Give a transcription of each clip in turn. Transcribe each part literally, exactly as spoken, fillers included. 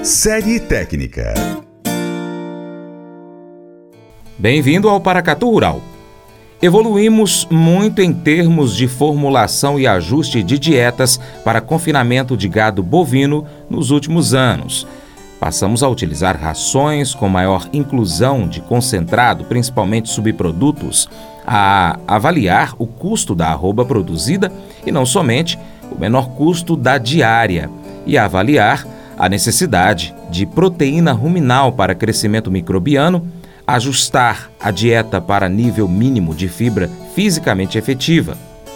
Série técnica. Bem-vindo ao Paracatu Rural. Evoluímos muito em termos de formulação e ajuste de dietas para confinamento de gado bovino nos últimos anos. Passamos a utilizar rações com maior inclusão de concentrado, principalmente subprodutos, a avaliar o custo da arroba produzida e não somente o menor custo da diária, e a avaliar a necessidade de proteína ruminal para crescimento microbiano, ajustar a dieta para nível mínimo de fibra fisicamente efetiva.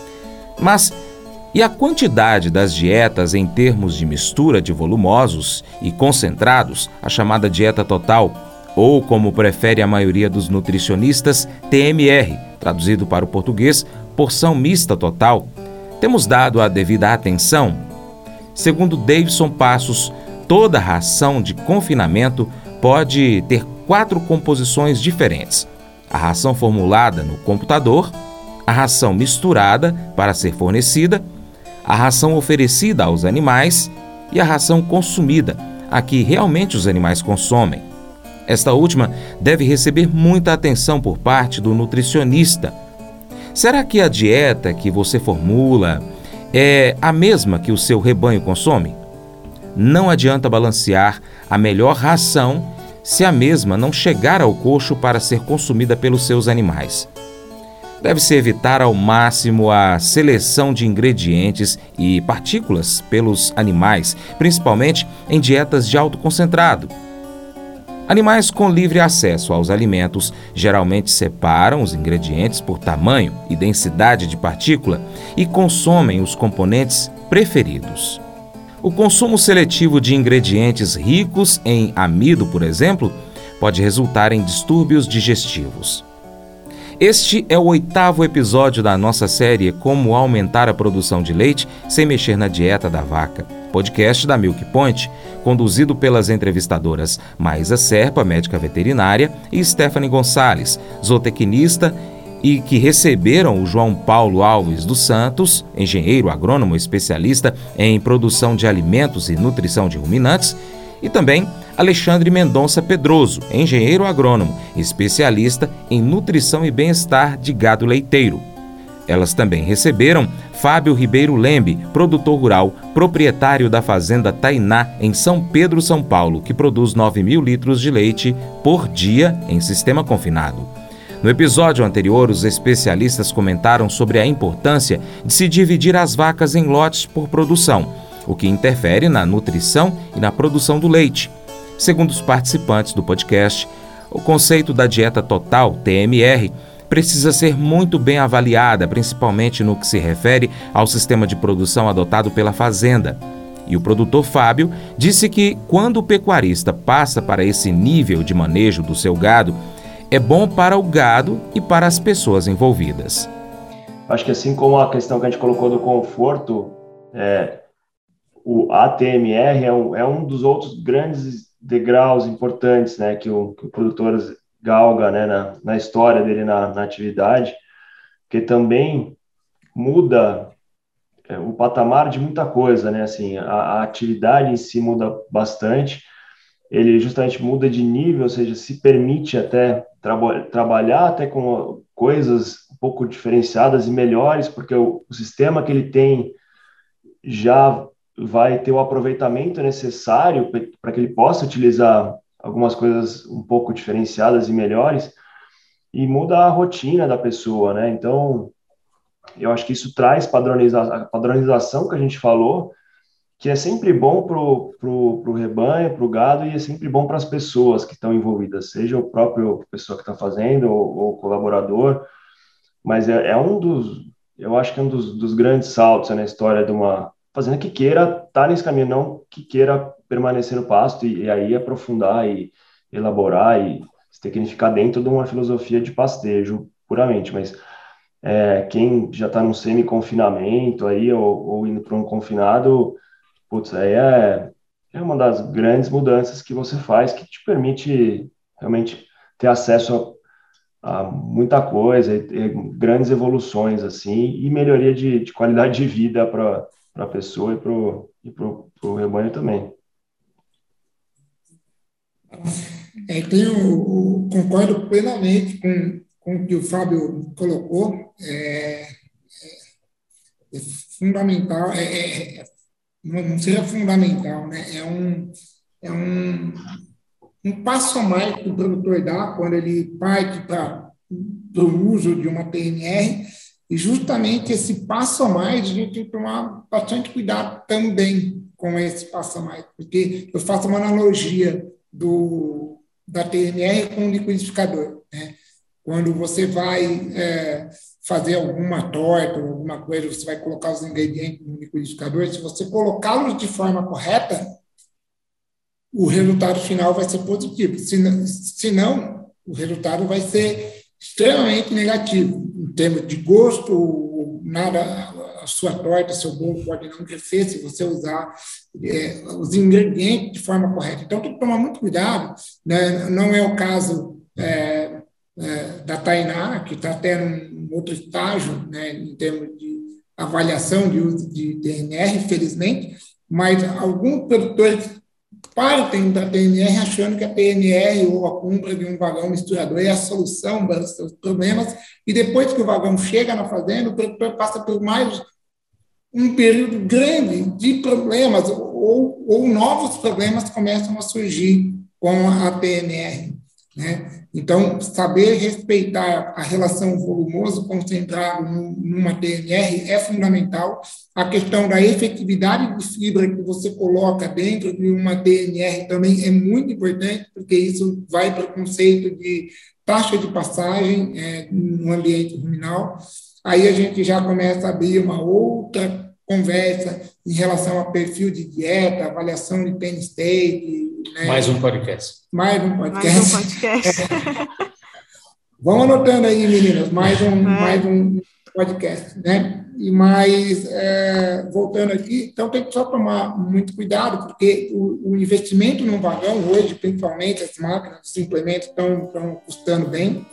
Mas e a quantidade das dietas em termos de mistura de volumosos e concentrados, a chamada dieta total, ou como prefere a maioria dos nutricionistas, T M R, traduzido para o português, porção mista total, temos dado a devida atenção? Segundo Davidson Passos, toda ração de confinamento pode ter quatro composições diferentes: a ração formulada no computador, a ração misturada para ser fornecida, a ração oferecida aos animais e a ração consumida, a que realmente os animais consomem. Esta última deve receber muita atenção por parte do nutricionista. Será que a dieta que você formula é a mesma que o seu rebanho consome? Não adianta balancear a melhor ração se a mesma não chegar ao coxo para ser consumida pelos seus animais. Deve-se evitar ao máximo a seleção de ingredientes e partículas pelos animais, principalmente em dietas de alto concentrado. Animais com livre acesso aos alimentos geralmente separam os ingredientes por tamanho e densidade de partícula e consomem os componentes preferidos. O consumo seletivo de ingredientes ricos em amido, por exemplo, pode resultar em distúrbios digestivos. Este é o oitavo episódio da nossa série Como Aumentar a Produção de Leite Sem Mexer na Dieta da Vaca, podcast da Milk Point, conduzido pelas entrevistadoras Maísa Serpa, médica veterinária, e Stephanie Gonçalves, zootecnista, e que receberam o João Paulo Alves dos Santos, engenheiro agrônomo especialista em produção de alimentos e nutrição de ruminantes, e também Alexandre Mendonça Pedroso, engenheiro agrônomo, especialista em nutrição e bem-estar de gado leiteiro. Elas também receberam Fábio Ribeiro Lembe, produtor rural, proprietário da fazenda Tainá, em São Pedro, São Paulo, que produz nove mil litros de leite por dia em sistema confinado. No episódio anterior, os especialistas comentaram sobre a importância de se dividir as vacas em lotes por produção, o que interfere na nutrição e na produção do leite. Segundo os participantes do podcast, o conceito da dieta total, T M R, precisa ser muito bem avaliada, principalmente no que se refere ao sistema de produção adotado pela fazenda. E o produtor Fábio disse que, quando o pecuarista passa para esse nível de manejo do seu gado, é bom para o gado e para as pessoas envolvidas. Acho que assim como a questão que a gente colocou do conforto, é, o A T M R é um, é um dos outros grandes degraus importantes, né, que, o, que o produtor galga, né, na, na história dele na, na atividade, que também muda é, o patamar de muita coisa, né, assim, a, a atividade em si muda bastante, ele justamente muda de nível, ou seja, se permite até traba- trabalhar até com coisas um pouco diferenciadas e melhores, porque o, o sistema que ele tem já vai ter o aproveitamento necessário para que ele possa utilizar algumas coisas um pouco diferenciadas e melhores, e muda a rotina da pessoa, né? Então, eu acho que isso traz padroniza a padronização que a gente falou, que é sempre bom para o pro, pro rebanho, para o gado, e é sempre bom para as pessoas que estão envolvidas, seja o próprio pessoa que está fazendo ou, ou o colaborador, mas é, é um dos, eu acho que é um dos, dos grandes saltos na história de uma fazenda que queira estar nesse caminho, não que queira permanecer no pasto e, e aí aprofundar e elaborar e se tecnificar dentro de uma filosofia de pastejo puramente, mas é, quem já está num semi-confinamento aí ou, ou indo para um confinado, putz, aí é, é uma das grandes mudanças que você faz que te permite realmente ter acesso a, a muita coisa, e, e grandes evoluções assim e melhoria de, de qualidade de vida para para a pessoa e para o e pro, pro rebanho também. É, tenho, concordo plenamente com, com o que o Fábio colocou. É, é fundamental, é, é, não seria fundamental, né? É um, é um, um passo a mais que o produtor dá quando ele parte para o uso de uma T N R, e justamente esse passo a mais a gente tem que tomar bastante cuidado também com esse passo a mais, porque eu faço uma analogia do, da T N R com o liquidificador, né? Quando você vai é, fazer alguma torta ou alguma coisa, você vai colocar os ingredientes no liquidificador, se você colocá-los de forma correta, o resultado final vai ser positivo. Se não, se não, o resultado vai ser extremamente negativo, em termos de gosto, nada, a sua torta, seu bolo pode não crescer se você usar é, os ingredientes de forma correta. Então, tem que tomar muito cuidado, né? Não é o caso é, é, da Tainá, que está até num outro estágio, né, em termos de avaliação de uso de T N R, infelizmente, mas alguns produtores partem da T N R achando que a T N R ou a compra de um vagão misturador é a solução para os seus problemas, e depois que o vagão chega na fazenda, o produtor passa por mais um período grande de problemas, ou, ou novos problemas começam a surgir com a T N R, né? Então, saber respeitar a relação volumoso-concentrado numa T N R é fundamental. A questão da efetividade de fibra que você coloca dentro de uma T N R também é muito importante, porque isso vai para o conceito de taxa de passagem é, no ambiente ruminal. Aí a gente já começa a abrir uma outra conversa em relação a perfil de dieta, avaliação de penny state. Né? Mais um podcast. Mais um podcast. Mais um podcast. Vão anotando aí, meninas, mais um, é. mais um podcast, né? E mais, é, voltando aqui, então tem que só tomar muito cuidado, porque o, o investimento num vagão hoje, principalmente as máquinas, os implementos estão, estão custando bem.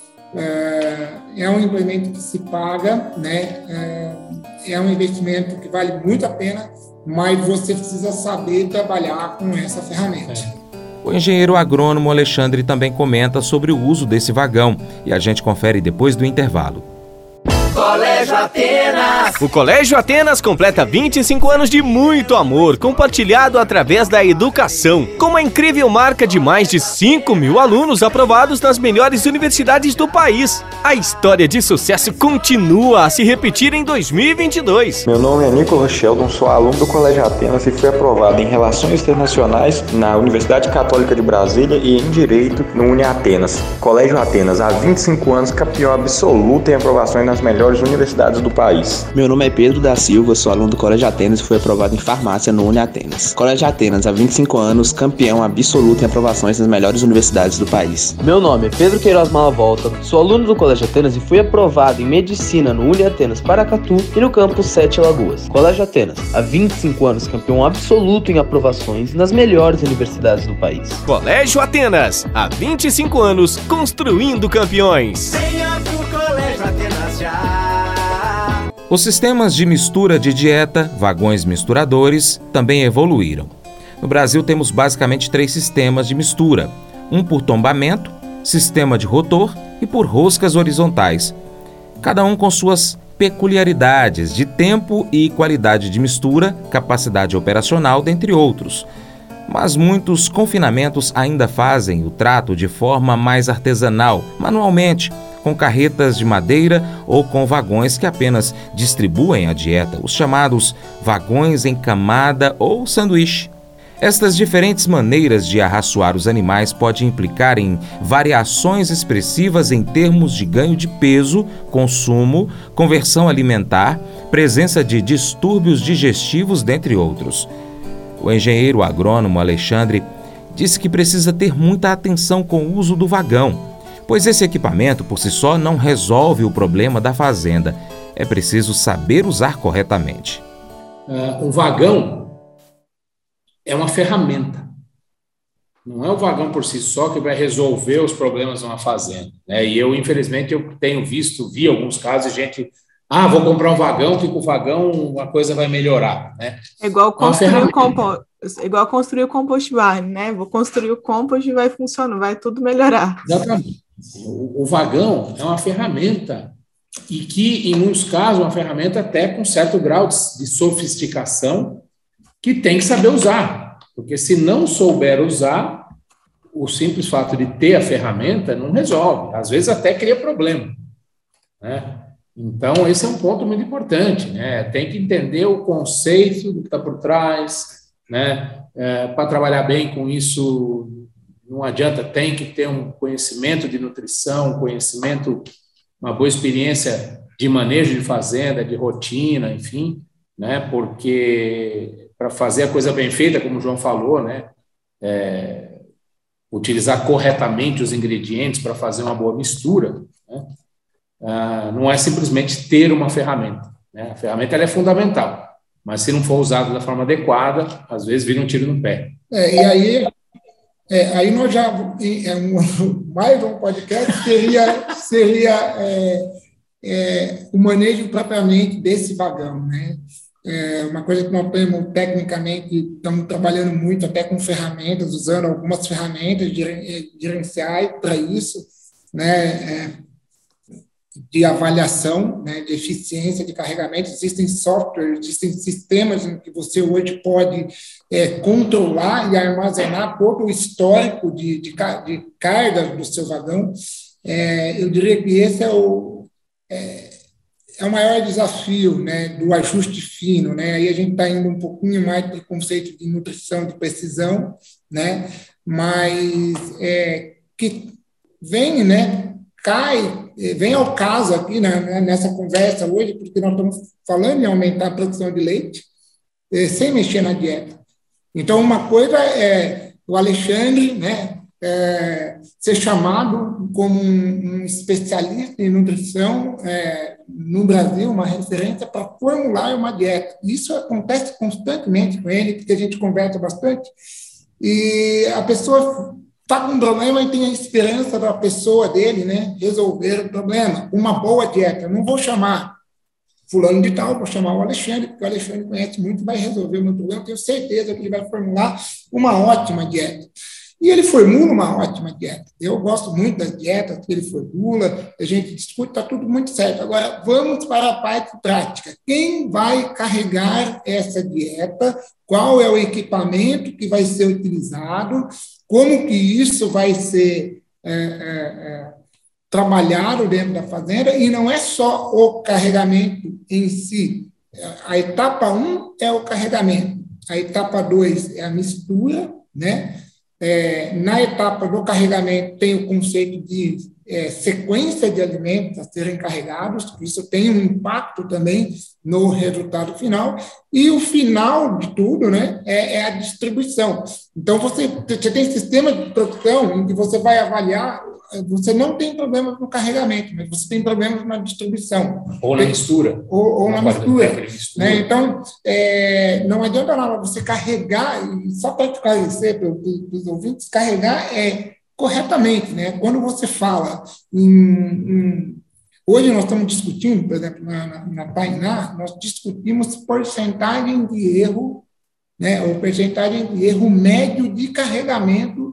É, é um implemento que se paga, né? É, é um investimento que vale muito a pena, mas você precisa saber trabalhar com essa ferramenta. É. O engenheiro agrônomo Alexandre também comenta sobre o uso desse vagão, e a gente confere depois do intervalo. Colégio Atenas. O Colégio Atenas completa vinte e cinco anos de muito amor, compartilhado através da educação, com uma incrível marca de mais de cinco mil alunos aprovados nas melhores universidades do país. A história de sucesso continua a se repetir em dois mil e vinte e dois. Meu nome é Nicolas Sheldon, sou aluno do Colégio Atenas e fui aprovado em Relações Internacionais na Universidade Católica de Brasília e em Direito no UniAtenas. Colégio Atenas, há vinte e cinco anos, campeão absoluto em aprovações nas melhores universidades do país. Meu nome é Pedro da Silva, sou aluno do Colégio Atenas e fui aprovado em farmácia no UniAtenas. Colégio Atenas, há vinte e cinco anos, campeão absoluto em aprovações nas melhores universidades do país. Meu nome é Pedro Queiroz Malavolta, sou aluno do Colégio Atenas e fui aprovado em Medicina no UniAtenas Paracatu e no campus Sete Lagoas. Colégio Atenas, há vinte e cinco anos, campeão absoluto em aprovações nas melhores universidades do país. Colégio Atenas, há vinte e cinco anos, construindo campeões. Venha pro Colégio Atenas já. Os sistemas de mistura de dieta, vagões misturadores, também evoluíram. No Brasil temos basicamente três sistemas de mistura, um por tombamento, sistema de rotor e por roscas horizontais, cada um com suas peculiaridades de tempo e qualidade de mistura, capacidade operacional, dentre outros. Mas muitos confinamentos ainda fazem o trato de forma mais artesanal, manualmente, com carretas de madeira ou com vagões que apenas distribuem a dieta, os chamados vagões em camada ou sanduíche. Estas diferentes maneiras de arraçoar os animais podem implicar em variações expressivas em termos de ganho de peso, consumo, conversão alimentar, presença de distúrbios digestivos, dentre outros. O engenheiro agrônomo Alexandre disse que precisa ter muita atenção com o uso do vagão, pois esse equipamento por si só não resolve o problema da fazenda. É preciso saber usar corretamente. Uh, o vagão é uma ferramenta. Não é o vagão por si só que vai resolver os problemas de uma fazenda, né? E eu, infelizmente, eu tenho visto, vi alguns casos, gente... Ah, vou comprar um vagão, que com o vagão a coisa vai melhorar, né? É igual construir, um, compo... igual construir o compost barn, né? Vou construir o compost e vai funcionar, vai tudo melhorar. Exatamente. O, o vagão é uma ferramenta e que, em muitos casos, é uma ferramenta até com certo grau de, de sofisticação que tem que saber usar, porque se não souber usar, o simples fato de ter a ferramenta não resolve, às vezes até cria problema, né? Então, esse é um ponto muito importante, né? Tem que entender o conceito do que está por trás, né? É, para trabalhar bem com isso, não adianta, tem que ter um conhecimento de nutrição, um conhecimento, uma boa experiência de manejo de fazenda, de rotina, enfim, né? Porque para fazer a coisa bem feita, como o João falou, né? É, utilizar corretamente os ingredientes para fazer uma boa mistura, né? Ah, não é simplesmente ter uma ferramenta, né? A ferramenta ela é fundamental, mas se não for usada da forma adequada, às vezes vira um tiro no pé. É, e aí, é, aí nós já, é, um, mais um podcast seria, seria é, é, o manejo propriamente desse vagão, né? É uma coisa que nós temos tecnicamente, estamos trabalhando muito até com ferramentas, usando algumas ferramentas gerenciais para isso, né? É, de avaliação, né, de eficiência de carregamento. Existem softwares, existem sistemas em que você hoje pode é, controlar e armazenar todo o histórico de, de, de carga do seu vagão. É, eu diria que esse é o, é, é o maior desafio, né, do ajuste fino, né? Aí a gente está indo um pouquinho mais para o conceito de nutrição de precisão, né? Mas é, que vem, né, cai, vem ao caso aqui, né, nessa conversa hoje, porque nós estamos falando em aumentar a produção de leite eh, sem mexer na dieta. Então, uma coisa é o Alexandre, né, é, ser chamado como um, um especialista em nutrição é, no Brasil, uma referência para formular uma dieta. Isso acontece constantemente com ele, porque a gente conversa bastante, e a pessoa está com um problema e tem a esperança da pessoa dele, né, resolver o problema. Uma boa dieta. Eu não vou chamar fulano de tal, vou chamar o Alexandre, porque o Alexandre conhece muito e vai resolver o meu problema. Tenho certeza que ele vai formular uma ótima dieta. E ele formula uma ótima dieta. Eu gosto muito das dietas que ele formula, a gente discute, está tudo muito certo. Agora, vamos para a parte prática. Quem vai carregar essa dieta? Qual é o equipamento que vai ser utilizado? Como que isso vai ser é, é, é, trabalhado dentro da fazenda? E não é só o carregamento em si. A etapa um é o carregamento. A etapa dois é a mistura, né? É, na etapa do carregamento tem o conceito de é, sequência de alimentos a serem carregados, isso tem um impacto também no resultado final, e o final de tudo, né, é, é a distribuição. Então, você, você tem sistema de produção em que você vai avaliar, você não tem problemas no carregamento, mas você tem problemas na distribuição. Ou na mistura. Ou, ou na mistura. Né? Então, é, não adianta nada você carregar, e só para esclarecer para os ouvintes, carregar é corretamente. Né? Quando você fala em, em... Hoje nós estamos discutindo, por exemplo, na, na, na Tainá, nós discutimos porcentagem de erro, né, ou porcentagem de erro médio de carregamento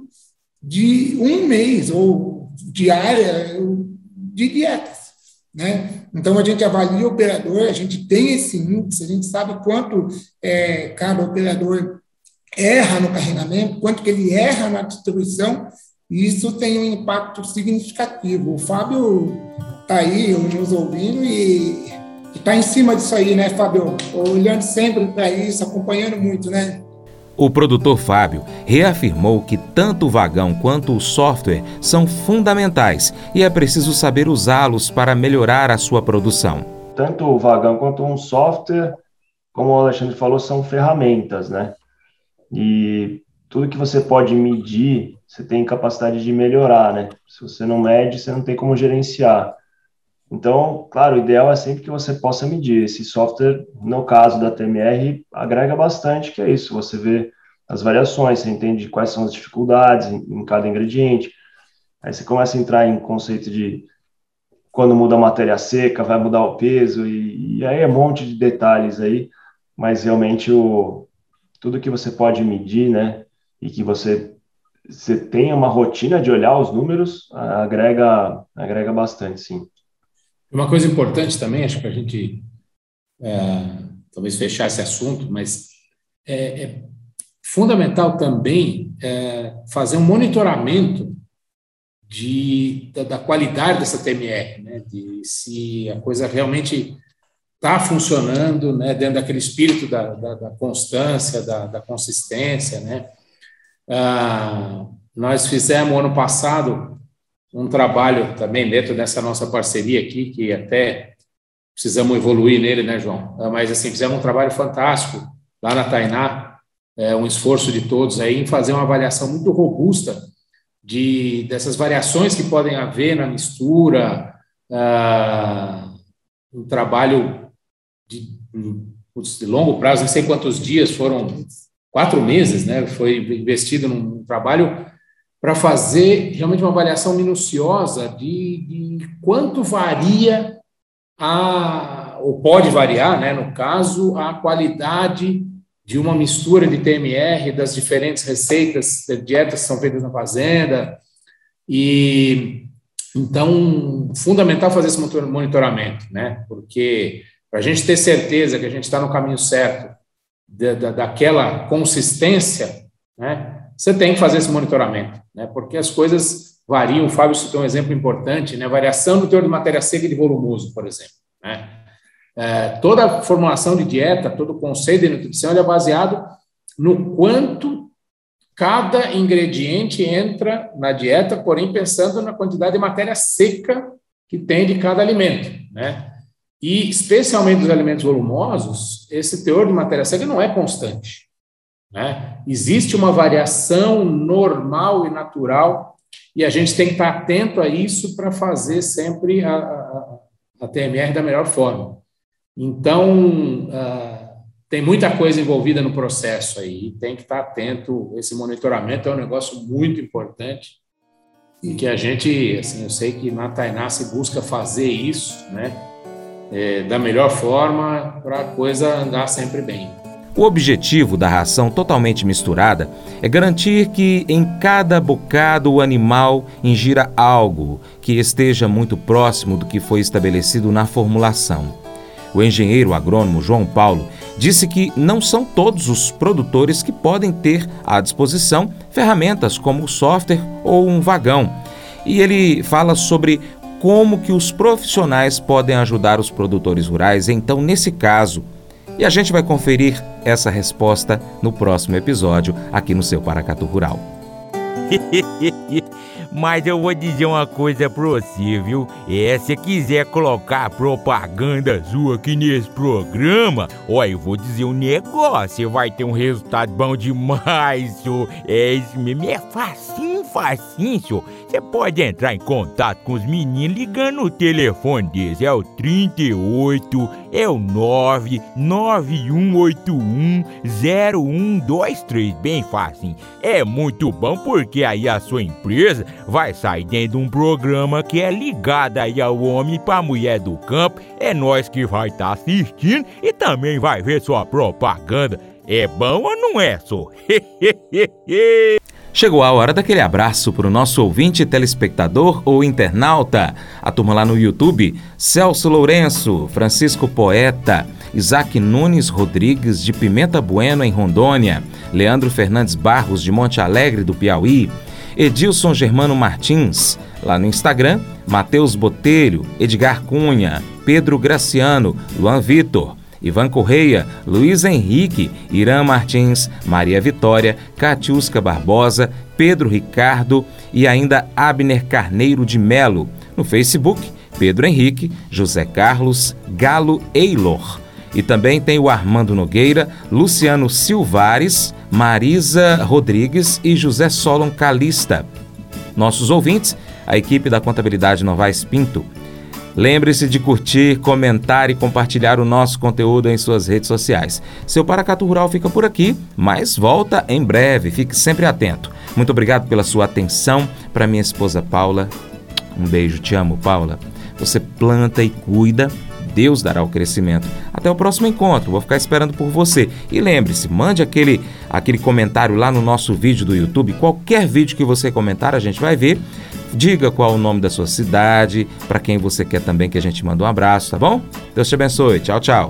de um mês, ou diária de dietas, né? Então, a gente avalia o operador, a gente tem esse índice, a gente sabe quanto é, cada operador erra no carregamento, quanto que ele erra na distribuição, e isso tem um impacto significativo. O Fábio está aí nos ouvindo e está em cima disso aí, né, Fábio? Olhando sempre para isso, acompanhando muito, né? O produtor Fábio reafirmou que tanto o vagão quanto o software são fundamentais e é preciso saber usá-los para melhorar a sua produção. Tanto o vagão quanto um software, como o Alexandre falou, são ferramentas, né? E tudo que você pode medir, você tem capacidade de melhorar, né? Se você não mede, você não tem como gerenciar. Então, claro, o ideal é sempre que você possa medir. Esse software, no caso da T M R, agrega bastante, que é isso, você vê as variações, você entende quais são as dificuldades em, em cada ingrediente. Aí você começa a entrar em conceito de quando muda a matéria seca, vai mudar o peso, e, e aí é um monte de detalhes aí, mas realmente o, tudo que você pode medir, né, e que você, você tenha uma rotina de olhar os números, agrega, agrega bastante, sim. Uma coisa importante também, acho que a gente é, talvez fechar esse assunto, mas é, é fundamental também é, fazer um monitoramento de, da, da qualidade dessa T M R, né, de se a coisa realmente está funcionando, né, dentro daquele espírito da, da, da constância, da, da consistência, né. Ah, nós fizemos ano passado um trabalho também dentro dessa nossa parceria aqui, que até precisamos evoluir nele, né, João? Mas, assim, fizemos um trabalho fantástico lá na Tainá, é, um esforço de todos aí em fazer uma avaliação muito robusta de, dessas variações que podem haver na mistura, ah, um trabalho de, de longo prazo, não sei quantos dias, foram quatro meses, né? Foi investido num trabalho para fazer realmente uma avaliação minuciosa de, de quanto varia, a, ou pode variar, né, no caso, a qualidade de uma mistura de T M R, das diferentes receitas, de dietas que são feitas na fazenda. E, então, fundamental fazer esse monitoramento, né, porque para a gente ter certeza que a gente está no caminho certo, da, da, daquela consistência, né, você tem que fazer esse monitoramento, né, porque as coisas variam. O Fábio citou um exemplo importante, né, variação do teor de matéria seca e de volumoso, por exemplo, né. É, toda a formulação de dieta, todo o conceito de nutrição, ele é baseado no quanto cada ingrediente entra na dieta, porém pensando na quantidade de matéria seca que tem de cada alimento, né. E, especialmente dos alimentos volumosos, esse teor de matéria seca não é constante, né? Existe uma variação normal e natural, e a gente tem que estar atento a isso para fazer sempre a, a, a T M R da melhor forma. Então, uh, tem muita coisa envolvida no processo aí, tem que estar atento. Esse monitoramento é um negócio muito importante, e que a gente, assim, eu sei que na Tainá se busca fazer isso, né, é, da melhor forma, para a coisa andar sempre bem. O objetivo da ração totalmente misturada é garantir que em cada bocado o animal ingira algo que esteja muito próximo do que foi estabelecido na formulação. O engenheiro agrônomo João Paulo disse que não são todos os produtores que podem ter à disposição ferramentas como o software ou um vagão. E ele fala sobre como que os profissionais podem ajudar os produtores rurais, então, nesse caso. E a gente vai conferir essa resposta no próximo episódio aqui no seu Paracatu Rural. Mas eu vou dizer uma coisa pra você, viu? É, se quiser colocar propaganda sua aqui nesse programa, ó, eu vou dizer um negócio, você vai ter um resultado bom demais, senhor. É isso mesmo, é facinho, facinho, senhor. Você pode entrar em contato com os meninos ligando no telefone deles, é o trinta e oito, é o nove nove um oito um zero um dois três, bem facinho. É muito bom porque aí a sua empresa vai sair dentro de um programa que é ligado aí ao homem para a mulher do campo. É nós que vai estar tá assistindo e também vai ver sua propaganda. É bom ou não é, só? Chegou a hora daquele abraço para o nosso ouvinte, telespectador ou internauta. A turma lá no YouTube: Celso Lourenço, Francisco Poeta, Isaac Nunes Rodrigues de Pimenta Bueno, em Rondônia, Leandro Fernandes Barros de Monte Alegre, do Piauí, Edilson Germano Martins, lá no Instagram, Matheus Botelho, Edgar Cunha, Pedro Graciano, Luan Vitor, Ivan Correia, Luiz Henrique, Irã Martins, Maria Vitória, Catiusca Barbosa, Pedro Ricardo e ainda Abner Carneiro de Melo. No Facebook, Pedro Henrique, José Carlos, Galo Eilor. E também tem o Armando Nogueira, Luciano Silvares, Marisa Rodrigues e José Solon Calista. Nossos ouvintes, a equipe da Contabilidade Novaes Pinto. Lembre-se de curtir, comentar e compartilhar o nosso conteúdo em suas redes sociais. Seu Paracatu Rural fica por aqui, mas volta em breve. Fique sempre atento. Muito obrigado pela sua atenção. Para minha esposa Paula, um beijo. Te amo, Paula. Você planta e cuida, Deus dará o crescimento. Até o próximo encontro, vou ficar esperando por você. E lembre-se, mande aquele, aquele comentário lá no nosso vídeo do YouTube. Qualquer vídeo que você comentar, a gente vai ver. Diga qual é o nome da sua cidade, para quem você quer também que a gente mande um abraço, tá bom? Deus te abençoe. Tchau, tchau.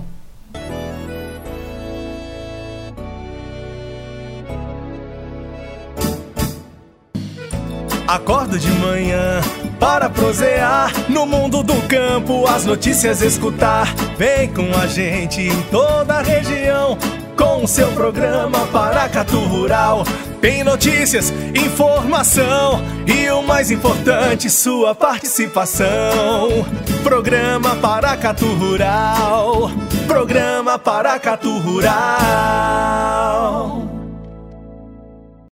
Acordo de manhã para prosear no mundo do campo, as notícias escutar. Vem com a gente em toda a região com o seu programa Paracatu Rural. Tem notícias, informação e o mais importante, sua participação. Programa Paracatu Rural. Programa Paracatu Rural.